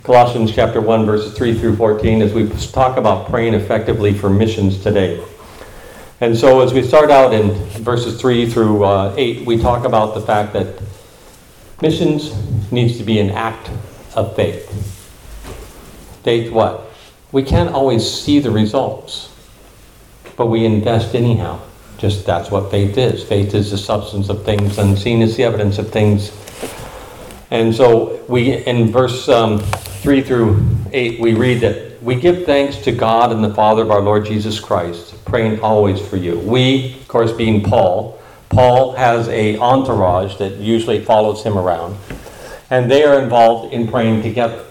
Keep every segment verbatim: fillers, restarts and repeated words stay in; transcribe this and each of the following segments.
Colossians chapter one, verses three through fourteen, as we talk about praying effectively for missions today. And so as we start out in verses three through uh, eight, we talk about the fact that missions needs to be an act of faith. Faith what? We can't always see the results, but we invest anyhow. Just that's what faith is. Faith is the substance of things unseen, is the evidence of things. And so we, in verse um, three through eight, we read that we give thanks to God and the Father of our Lord Jesus Christ, praying always for you. We, of course, being Paul, Paul has a entourage that usually follows him around, and they are involved in praying together.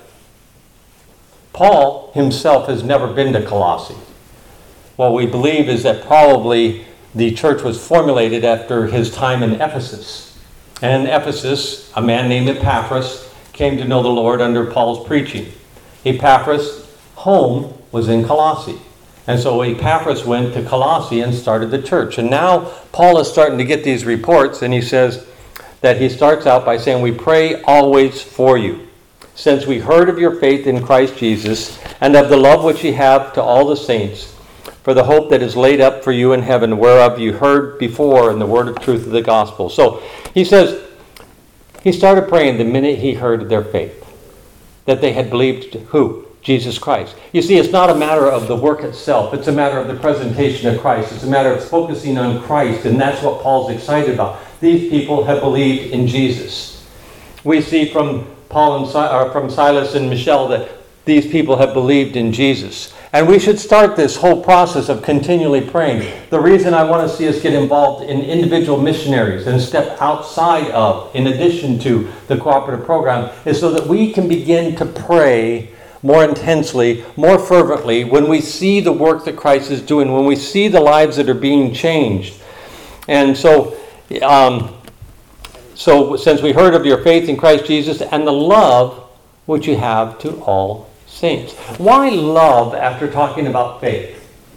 Paul himself has never been to Colossae. What we believe is that probably the church was formulated after his time in Ephesus. And in Ephesus, a man named Epaphras came to know the Lord under Paul's preaching. Epaphras' home was in Colossae. And so Epaphras went to Colossae and started the church. And now Paul is starting to get these reports, and he says that he starts out by saying, we pray always for you, since we heard of your faith in Christ Jesus and of the love which ye have to all the saints, for the hope that is laid up for you in heaven, whereof you heard before in the word of truth of the gospel. So he says, he started praying the minute he heard of their faith, that they had believed who? Jesus Christ. You see, it's not a matter of the work itself. It's a matter of the presentation of Christ. It's a matter of focusing on Christ, and that's what Paul's excited about. These people have believed in Jesus. We see from Paul and Si- or from Silas and Michelle that these people have believed in Jesus. And we should start this whole process of continually praying. The reason I want to see us get involved in individual missionaries and step outside of, in addition to the cooperative program, is so that we can begin to pray more intensely, more fervently, when we see the work that Christ is doing, when we see the lives that are being changed. And so, um, so since we heard of your faith in Christ Jesus and the love which you have to all saints. Why love after talking about faith?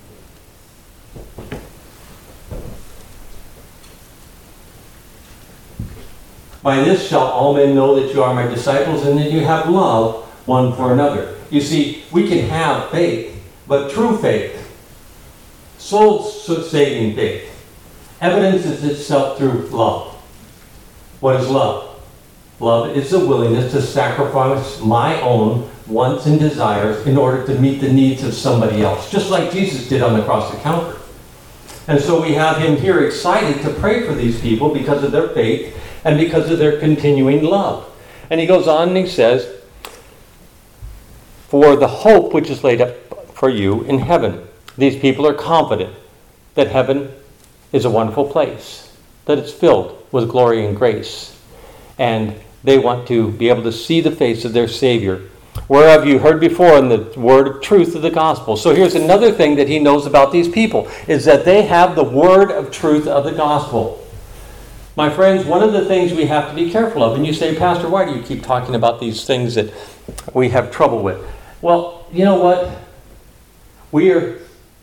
By this shall all men know that you are my disciples, and that you have love one for another. You see, we can have faith, but true faith, soul-saving faith, evidences itself through love. What is love? Love is the willingness to sacrifice my own wants and desires in order to meet the needs of somebody else, just like Jesus did on the cross at Calvary. And so we have him here excited to pray for these people because of their faith and because of their continuing love. And he goes on and he says, for the hope which is laid up for you in heaven. These people are confident that heaven is a wonderful place, that it's filled with glory and grace. And they want to be able to see the face of their Savior, whereof you heard before in the word of truth of the gospel. So here's another thing that he knows about these people, is that they have the word of truth of the gospel. My friends, one of the things we have to be careful of, and you say, Pastor, why do you keep talking about these things that we have trouble with? Well, you know what? We are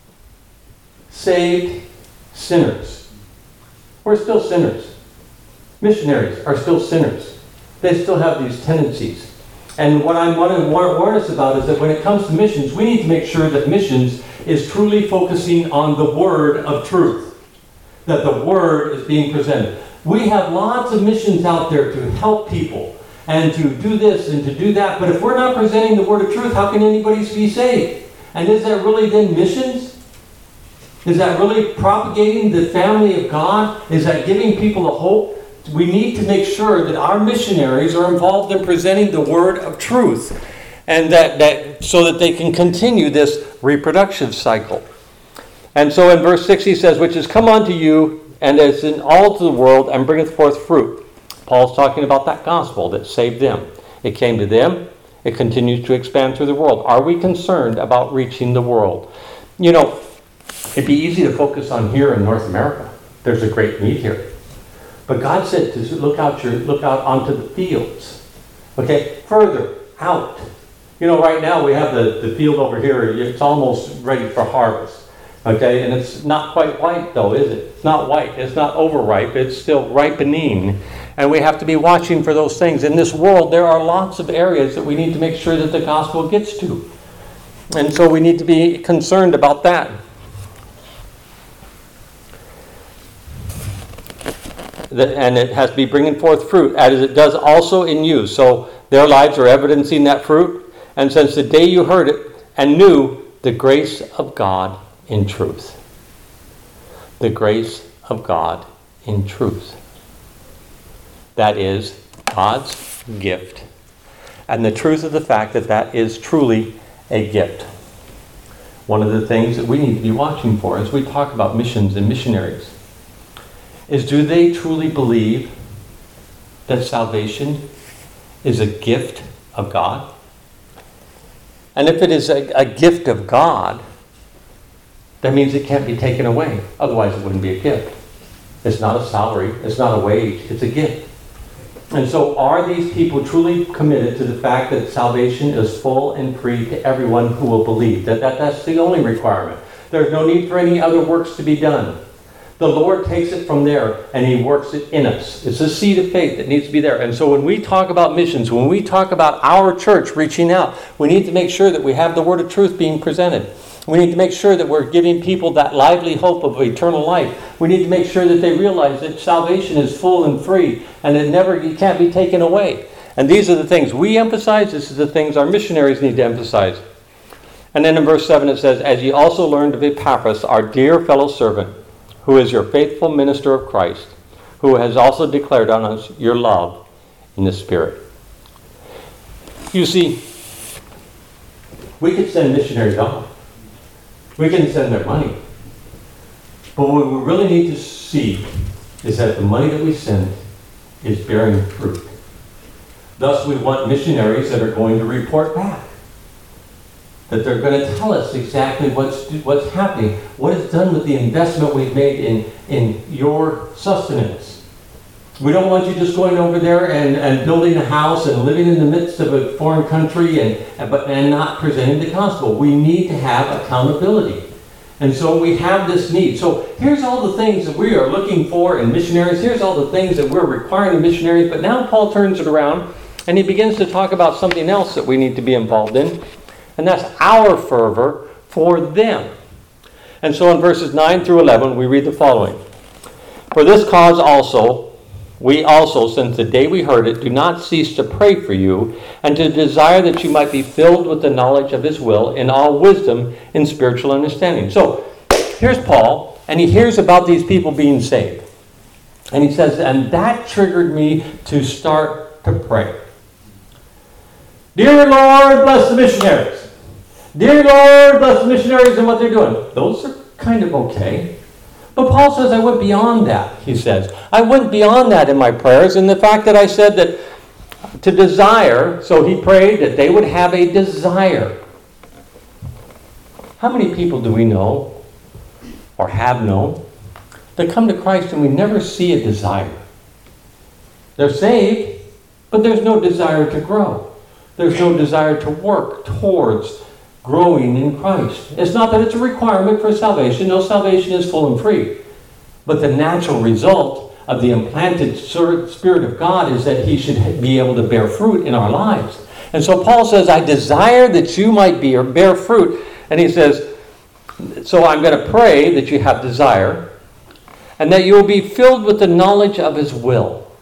saved sinners. We're still sinners. Missionaries are still sinners. They still have these tendencies. And what I want to warn us about is that when it comes to missions, we need to make sure that missions is truly focusing on the word of truth. That the word is being presented. We have lots of missions out there to help people and to do this and to do that. But if we're not presenting the word of truth, how can anybody be saved? And is that really then missions? Is that really propagating the family of God? Is that giving people a hope? We need to make sure that our missionaries are involved in presenting the word of truth, and that, that so that they can continue this reproductive cycle. And so in verse six he says, which is come unto you, and is in all to the world, and bringeth forth fruit. Paul's talking about that gospel that saved them. It came to them. It continues to expand through the world. Are we concerned about reaching the world? You know, it'd be easy to focus on here in North America. There's a great need here. But God said to look out your look out onto the fields. Okay, further out. You know, right now we have the, the field over here. It's almost ready for harvest. Okay, and it's not quite white though, is it? It's not white. It's not overripe. It's still ripening. And we have to be watching for those things. In this world, there are lots of areas that we need to make sure that the gospel gets to. And so we need to be concerned about that. And it has to be bringing forth fruit, as it does also in you. So their lives are evidencing that fruit. And since the day you heard it and knew the grace of God in truth. The grace of God in truth. That is God's gift. And the truth of the fact that that is truly a gift. One of the things that we need to be watching for as we talk about missions and missionaries is, do they truly believe that salvation is a gift of God? And if it is a, a gift of God, that means it can't be taken away. Otherwise it wouldn't be a gift. It's not a salary. It's not a wage. It's a gift. And so are these people truly committed to the fact that salvation is full and free to everyone who will believe? That, that that's the only requirement. There's no need for any other works to be done. The Lord takes it from there and He works it in us. It's a seed of faith that needs to be there. And so when we talk about missions, when we talk about our church reaching out, we need to make sure that we have the word of truth being presented. We need to make sure that we're giving people that lively hope of eternal life. We need to make sure that they realize that salvation is full and free and it never it can't be taken away. And these are the things we emphasize. This is the things our missionaries need to emphasize. And then in verse seven it says, as ye also learned of Epaphras, our dear fellow servant, who is your faithful minister of Christ, who has also declared on us your love in the Spirit. You see, we could send missionaries off. We can send their money. But what we really need to see is that the money that we send is bearing fruit. Thus, we want missionaries that are going to report back. That they're going to tell us exactly what's what's happening, what is done with the investment we've made in, in your sustenance. We don't want you just going over there and, and building a house and living in the midst of a foreign country and, and, but, and not presenting the gospel. We need to have accountability. And so we have this need. So here's all the things that we are looking for in missionaries. Here's all the things that we're requiring in missionaries. But now Paul turns it around and he begins to talk about something else that we need to be involved in. And that's our fervor for them. And so in verses nine through eleven, we read the following. For this cause also, we also, since the day we heard it, do not cease to pray for you, and to desire that you might be filled with the knowledge of His will in all wisdom and spiritual understanding. So, here's Paul, and he hears about these people being saved. And he says, and that triggered me to start to pray. Dear Lord, bless the missionaries. Dear Lord, bless the missionaries and what they're doing. Those are kind of okay. But Paul says I went beyond that, he says. I went beyond that in my prayers, in the fact that I said that to desire, so he prayed that they would have a desire. How many people do we know, or have known, that come to Christ and we never see a desire? They're saved, but there's no desire to grow. There's no desire to work towards growing in Christ. It's not that it's a requirement for salvation. No, salvation is full and free. But the natural result of the implanted Spirit of God is that He should be able to bear fruit in our lives. And so Paul says, I desire that you might be or bear fruit. And he says, so I'm going to pray that you have desire and that you will be filled with the knowledge of His will.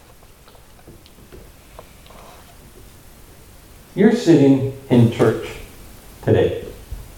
You're sitting in church today.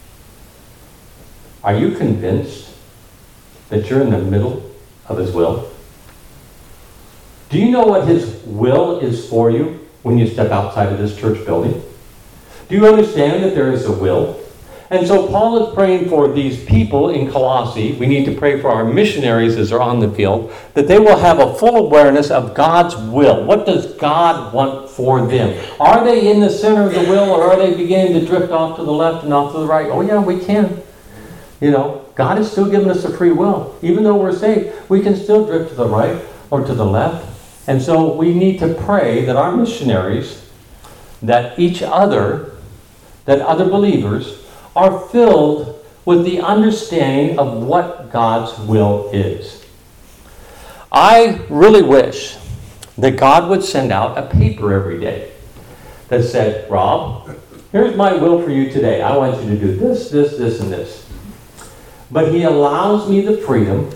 Are you convinced that you're in the middle of His will? Do you know what His will is for you when you step outside of this church building? Do you understand that there is a will? And so Paul is praying for these people in Colossae. We need to pray for our missionaries as they're on the field, that they will have a full awareness of God's will. What does God want for them? Are they in the center of the will, or are they beginning to drift off to the left and off to the right? Oh yeah, we can. You know, God has still given us a free will. Even though we're saved, we can still drift to the right or to the left. And so we need to pray that our missionaries, that each other, that other believers are filled with the understanding of what God's will is. I really wish that God would send out a paper every day that said, Rob, here's my will for you today. I want you to do this, this, this, and this. But he allows me the freedom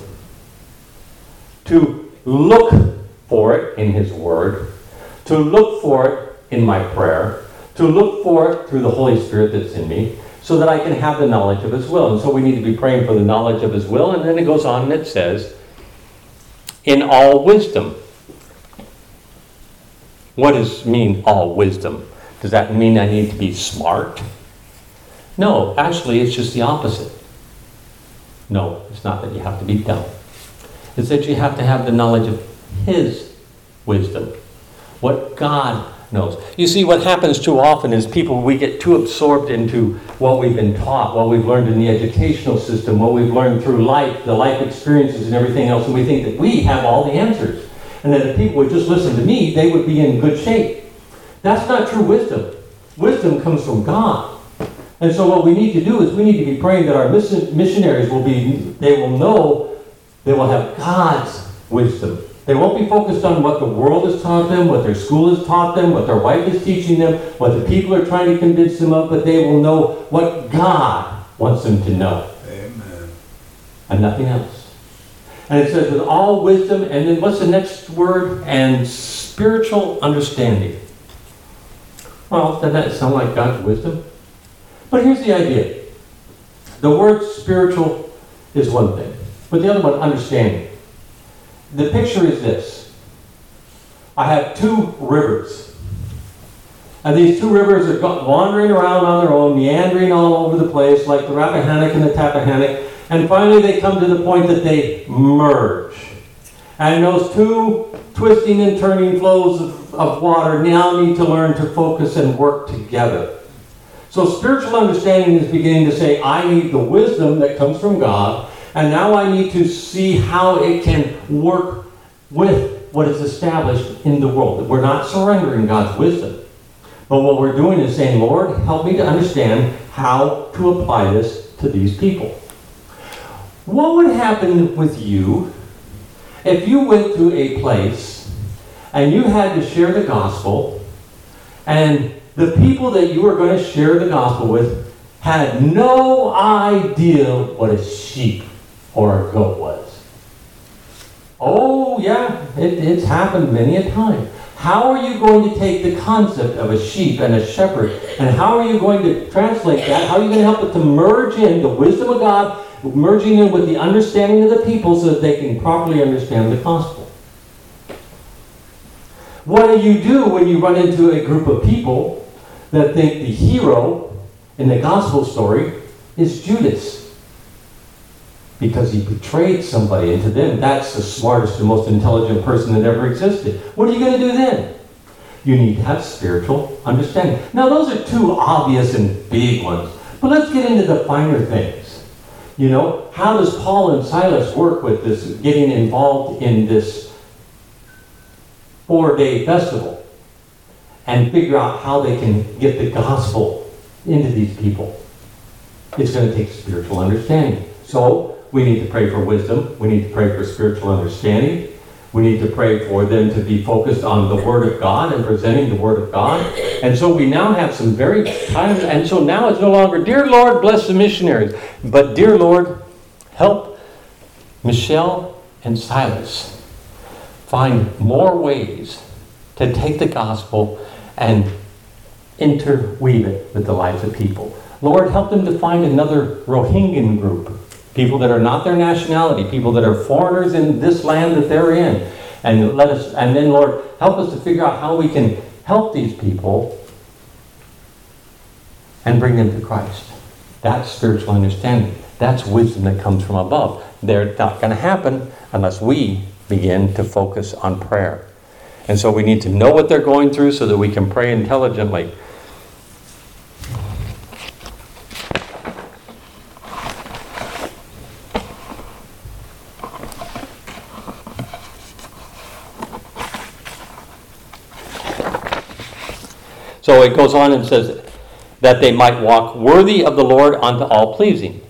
to look for it in his word, to look for it in my prayer, to look for it through the Holy Spirit that's in me, so that I can have the knowledge of his will. And so we need to be praying for the knowledge of his will. And then it goes on and it says, in all wisdom. What does mean all wisdom? Does that mean I need to be smart? No, actually it's just the opposite. No, it's not that you have to be dumb. It's that you have to have the knowledge of his wisdom. What God knows. You see, what happens too often is people, we get too absorbed into what we've been taught, what we've learned in the educational system, what we've learned through life, the life experiences and everything else, and we think that we have all the answers. And that if people would just listen to me, they would be in good shape. That's not true wisdom. Wisdom comes from God. And so what we need to do is we need to be praying that our missionaries will be, they will know, they will have God's wisdom. They won't be focused on what the world has taught them, what their school has taught them, what their wife is teaching them, what the people are trying to convince them of, but they will know what God wants them to know. Amen. And nothing else. And it says with all wisdom, and then what's the next word? And spiritual understanding. Well, doesn't that sound like God's wisdom? But here's the idea. The word spiritual is one thing, but the other one, understanding. The picture is this. I have two rivers. And these two rivers are wandering around on their own, meandering all over the place, like the Rappahannock and the Tappahannock. And finally they come to the point that they merge. And those two twisting and turning flows of, of water now need to learn to focus and work together. So spiritual understanding is beginning to say, I need the wisdom that comes from God, and now I need to see how it can work with what is established in the world. We're not surrendering God's wisdom. But what we're doing is saying, Lord, help me to understand how to apply this to these people. What would happen with you if you went to a place and you had to share the gospel, and the people that you were going to share the gospel with had no idea what a sheep or a goat was? Oh, yeah, it, it's happened many a time. How are you going to take the concept of a sheep and a shepherd, and how are you going to translate that? How are you going to help it to merge in the wisdom of God, merging in with the understanding of the people so that they can properly understand the gospel? What do you do when you run into a group of people that think the hero in the gospel story is Judas? Because he betrayed somebody, and to them, that's the smartest and most intelligent person that ever existed. What are you going to do then? You need to have spiritual understanding. Now, those are two obvious and big ones. But let's get into the finer things. You know, how does Paul and Silas work with this, getting involved in this four-day festival, and figure out how they can get the gospel into these people? It's going to take spiritual understanding. So, we need to pray for wisdom. We need to pray for spiritual understanding. We need to pray for them to be focused on the Word of God and presenting the Word of God. And so we now have some very times, and so now it's no longer, Dear Lord, bless the missionaries, but Dear Lord, help Michelle and Silas find more ways to take the gospel and interweave it with the lives of people. Lord, help them to find another Rohingyan group. People that are not their nationality, people that are foreigners in this land that they're in. And let us, and then, Lord, help us to figure out how we can help these people and bring them to Christ. That's spiritual understanding. That's wisdom that comes from above. They're not going to happen unless we begin to focus on prayer. And so we need to know what they're going through so that we can pray intelligently. So it goes on and says that they might walk worthy of the Lord unto all pleasing.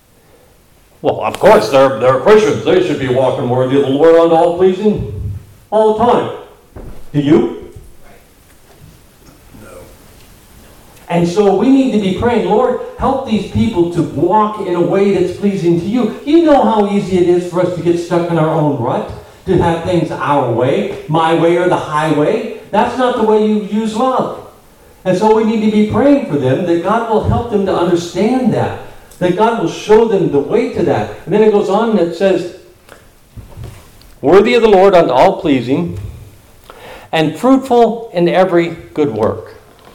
Well, of course, they're, they're Christians. They should be walking worthy of the Lord unto all pleasing. all the time. Do you? No. And so we need to be praying, Lord, help these people to walk in a way that's pleasing to you. You know how easy it is for us to get stuck in our own rut, to have things our way, my way or the highway. That's not the way you use love. And so we need to be praying for them, that God will help them to understand that, that God will show them the way to that. And then it goes on and it says, worthy of the Lord unto all pleasing, and fruitful in every good work.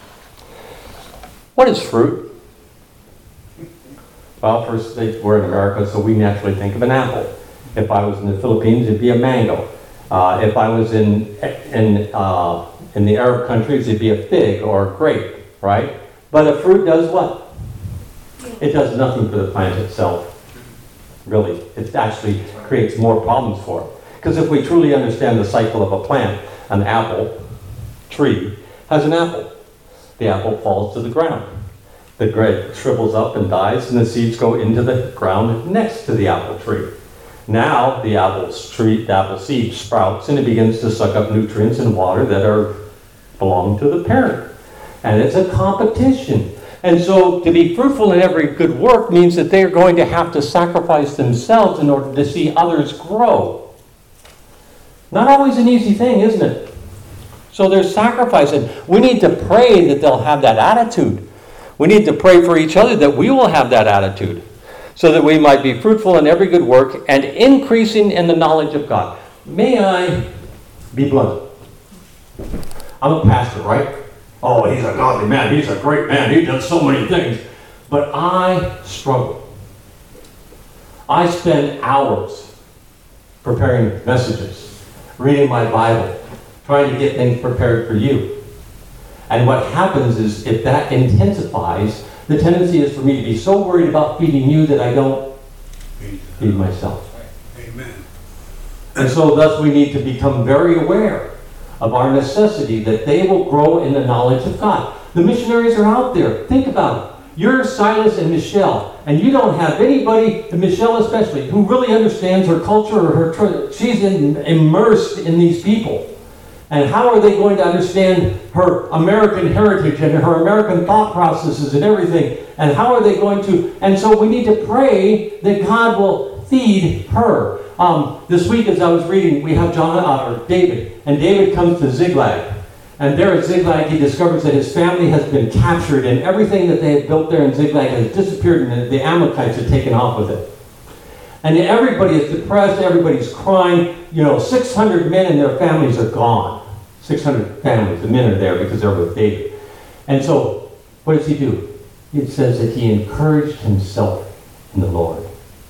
What is fruit? Well, first, they, we're in America, so we naturally think of an apple. If I was in the Philippines, it'd be a mango. Uh, if I was in in uh, in the Arab countries, it'd be a fig or a grape, right? But a fruit does what? It does nothing for the plant itself. Really, it actually creates more problems for it. Because if we truly understand the cycle of a plant, an apple tree has an apple. The apple falls to the ground. The grape shrivels up and dies, and the seeds go into the ground next to the apple tree. Now the apple tree, the apple seed sprouts, and it begins to suck up nutrients and water that are belong to the parent. And it's a competition. And so to be fruitful in every good work means that they're going to have to sacrifice themselves in order to see others grow. Not always an easy thing, isn't it? So there's sacrifice, and we need to pray that they'll have that attitude. We need to pray for each other that we will have that attitude, so that we might be fruitful in every good work and increasing in the knowledge of God. May I be blunt? I'm a pastor, right? Oh, he's a godly man. He's a great man. He does so many things. But I struggle. I spend hours preparing messages, reading my Bible, trying to get things prepared for you. And what happens is, if that intensifies, the tendency is for me to be so worried about feeding you that I don't feed myself. Amen. And so thus we need to become very aware of our necessity that they will grow in the knowledge of God. The missionaries are out there. Think about it. You're Silas and Michelle, and you don't have anybody, and Michelle especially, who really understands her culture or her tra- she's in, immersed in these people. And how are they going to understand her American heritage and her American thought processes and everything? And how are they going to... And so we need to pray that God will feed her. Um, this week as I was reading, we have John, uh, or David. And David comes to Ziklag. And there at Ziklag, he discovers that his family has been captured. And everything that they had built there in Ziklag has disappeared. And the Amalekites have taken off with it. And everybody is depressed. Everybody's crying. You know, six hundred men and their families are gone. six hundred families, the men are there because they're with David. And so, what does he do? It says that he encouraged himself in the Lord.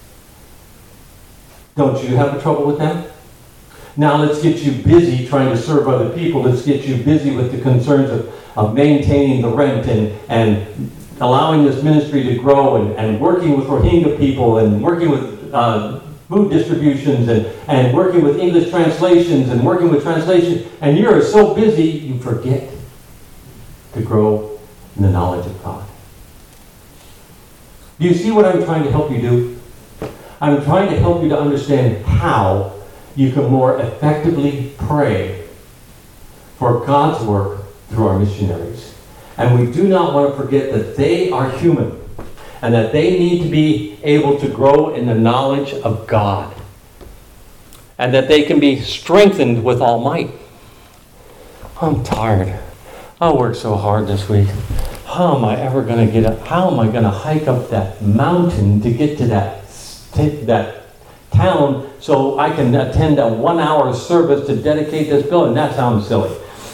Don't you have a trouble with that? Now let's get you busy trying to serve other people. Let's get you busy with the concerns of, of maintaining the rent and, and allowing this ministry to grow and, and working with Rohingya people and working with uh, food distributions and, and working with English translations and working with translation, and you're so busy you forget to grow in the knowledge of God. Do you see what I'm trying to help you do? I'm trying to help you to understand how you can more effectively pray for God's work through our missionaries. And we do not want to forget that they are human, and that they need to be able to grow in the knowledge of God. And that they can be strengthened with all might. I'm tired. I worked so hard this week. How am I ever going to get up? How am I going to hike up that mountain to get to that, that town so I can attend a one-hour service to dedicate this building? That sounds silly.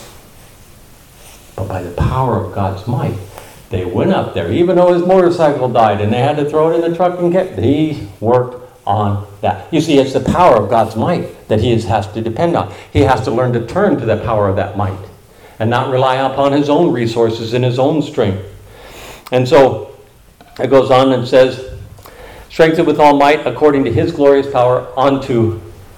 But by the power of God's might, they went up there, even though his motorcycle died and they had to throw it in the truck and get, he worked on that. You see, it's the power of God's might that he has to depend on. He has to learn to turn to the power of that might and not rely upon his own resources and his own strength. And so it goes on and says, strengthened with all might according to his glorious power unto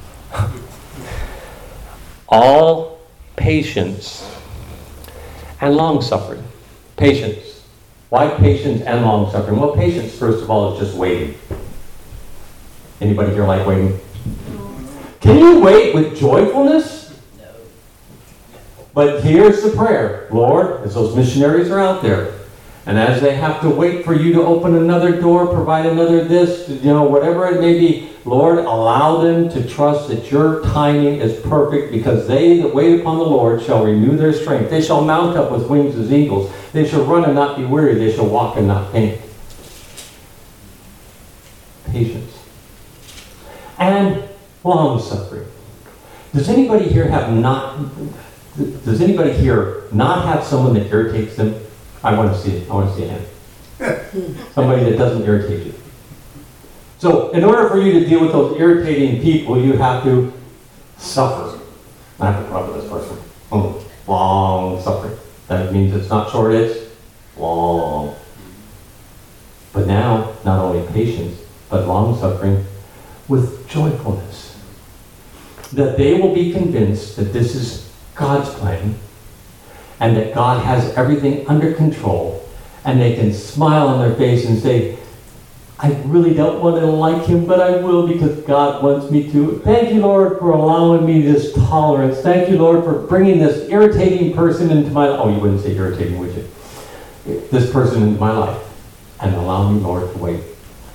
all patience and long-suffering. Patience. Why patience and long-suffering? Well, patience, first of all, is just waiting. Anybody here like waiting? Can you wait with joyfulness? But here's the prayer. Lord, as those missionaries are out there, and as they have to wait for you to open another door, provide another this, you know, whatever it may be, Lord, allow them to trust that your timing is perfect, because they that wait upon the Lord shall renew their strength. They shall mount up with wings as eagles. They shall run and not be weary. They shall walk and not faint. Patience. And long suffering. Does anybody here have not, does anybody here not have someone that irritates them? I want to see it. I want to see a hand. Somebody that doesn't irritate you. So, in order for you to deal with those irritating people, you have to suffer. I have to rub with this person. Oh, long suffering. That means it's not short, it's long. But now, not only patience, but long suffering with joyfulness. That they will be convinced that this is God's plan, and that God has everything under control, and they can smile on their face and say, I really don't want to like him, but I will because God wants me to. Thank you, Lord, for allowing me this tolerance. Thank you, Lord, for bringing this irritating person into my life. Oh, you wouldn't say irritating, would you? This person into my life. And allow me, Lord, to wait.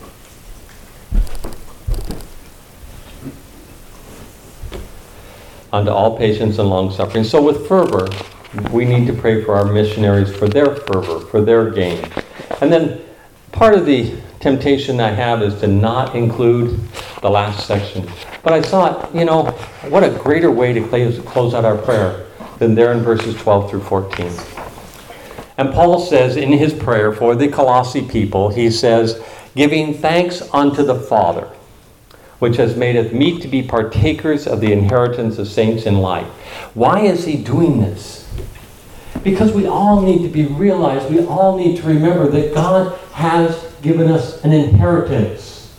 Unto all patience and long suffering. So with fervor, we need to pray for our missionaries, for their fervor, for their gain. And then part of the temptation I have is to not include the last section. But I thought, you know, what a greater way to close, close out our prayer than there in verses twelve through fourteen. And Paul says in his prayer for the Colossae people, he says, giving thanks unto the Father, which has made us meet to be partakers of the inheritance of saints in light. Why is he doing this? Because we all need to be realized, we all need to remember that God has given us an inheritance.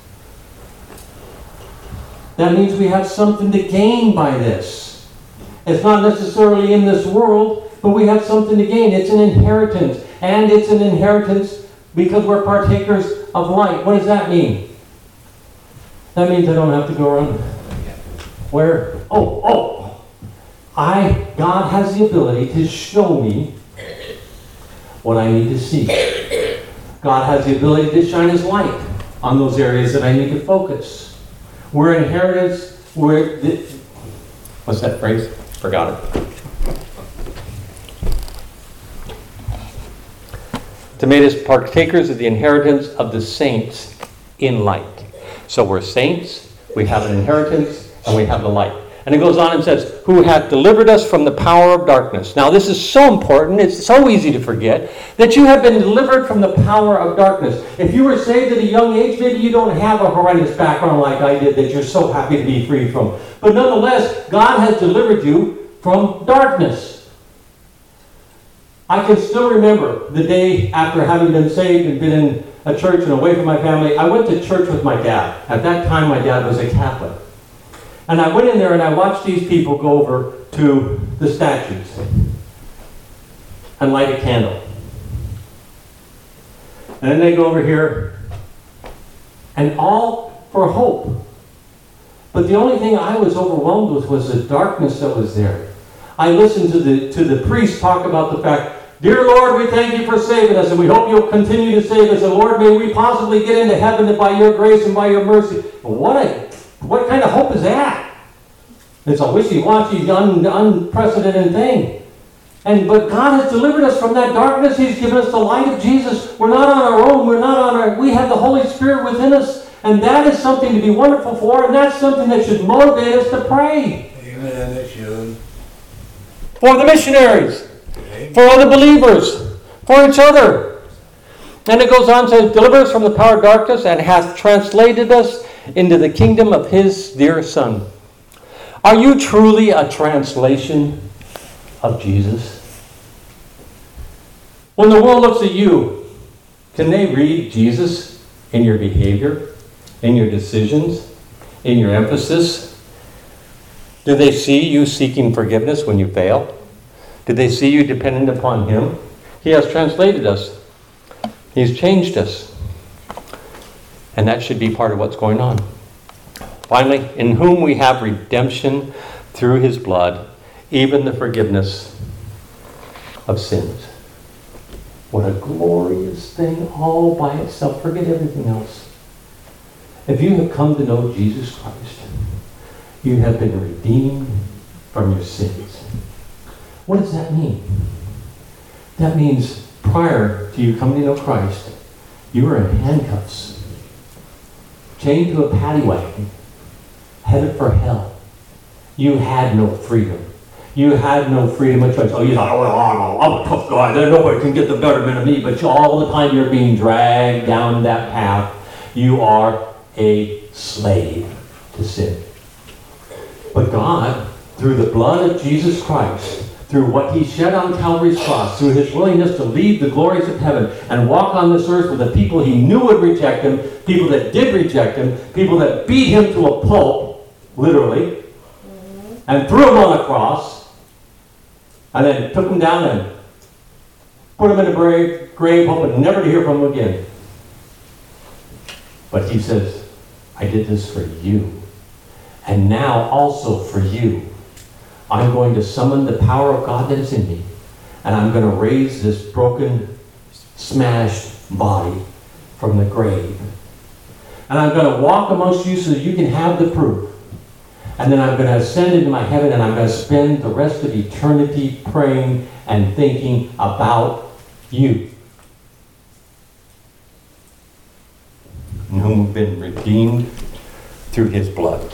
That means we have something to gain by this. It's not necessarily in this world, but we have something to gain. It's an inheritance. And it's an inheritance because we're partakers of light. What does that mean? That means I don't have to go around. Where? Oh, oh. I, God has the ability to show me what I need to see. God has the ability to shine his light on those areas that I need to focus. We're inheritance, we're, the, what's that phrase? Forgot it. To make us partakers of the inheritance of the saints in light. So we're saints, we have an inheritance, and we have the light. And it goes on and says, who hath delivered us from the power of darkness. Now this is so important, it's so easy to forget, that you have been delivered from the power of darkness. If you were saved at a young age, maybe you don't have a horrendous background like I did that you're so happy to be free from. But nonetheless, God has delivered you from darkness. I can still remember the day after having been saved and been in a church and away from my family. I went to church with my dad. At that time, my dad was a Catholic. And I went in there and I watched these people go over to the statues and light a candle. And then they go over here, and all for hope. But the only thing I was overwhelmed with was the darkness that was there. I listened to the to the priest talk about the fact, dear Lord, we thank you for saving us, and we hope you'll continue to save us. And Lord, may we possibly get into heaven by your grace and by your mercy. What a What kind of hope is that? It's a wishy-washy, un, unprecedented thing. And but God has delivered us from that darkness. He's given us the light of Jesus. We're not on our own. We're not on our. We have the Holy Spirit within us, and that is something to be wonderful for. And that's something that should motivate us to pray. Amen. It should. For the missionaries, Amen. for other believers, for each other. And it goes on to say, deliver us from the power of darkness, and hath translated us into the kingdom of his dear Son. Are you truly a translation of Jesus? When the world looks at you, can they read Jesus in your behavior, in your decisions, in your emphasis? Do they see you seeking forgiveness when you fail? Do they see you dependent upon him? He has translated us. He's changed us. And that should be part of what's going on. Finally, in whom we have redemption through his blood, even the forgiveness of sins. What a glorious thing all by itself. Forget everything else. If you have come to know Jesus Christ, you have been redeemed from your sins. What does that mean? That means prior to you coming to know Christ, you were in handcuffs, chained to a paddy wagon, headed for hell. You had no freedom. You had no freedom of choice. Oh, you thought, oh, I'm a tough guy. There, nobody can get the betterment of me. But you, all the time you're being dragged down that path, you are a slave to sin. But God, through the blood of Jesus Christ, through what he shed on Calvary's cross, through his willingness to leave the glories of heaven and walk on this earth with the people he knew would reject him, people that did reject him, people that beat him to a pulp, literally, and threw him on a cross, and then took him down and put him in a grave, grave hoping never to hear from him again. But he says, I did this for you. And now also for you. I'm going to summon the power of God that is in me. And I'm going to raise this broken, smashed body from the grave. And I'm going to walk amongst you so that you can have the proof. And then I'm going to ascend into my heaven and I'm going to spend the rest of eternity praying and thinking about you. And whom have been redeemed through his blood.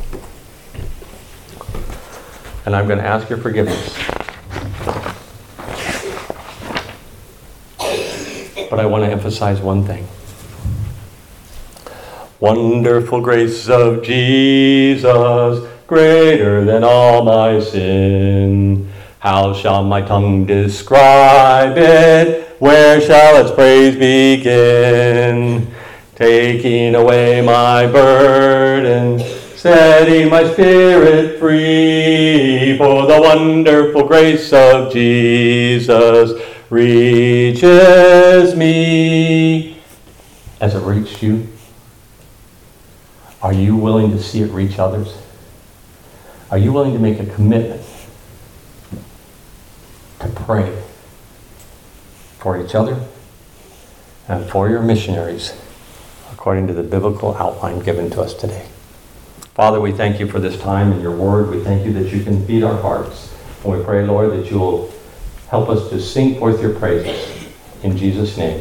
And I'm going to ask your forgiveness. But I want to emphasize one thing. Wonderful grace of Jesus, greater than all my sin. How shall my tongue describe it? Where shall its praise begin? Taking away my burden, setting my spirit free, for the wonderful grace of Jesus reaches me. As it reached you, are you willing to see it reach others? Are you willing to make a commitment to pray for each other and for your missionaries according to the biblical outline given to us today? Father, we thank you for this time and your word. We thank you that you can feed our hearts. And we pray, Lord, that you will help us to sing forth your praises. In Jesus' name.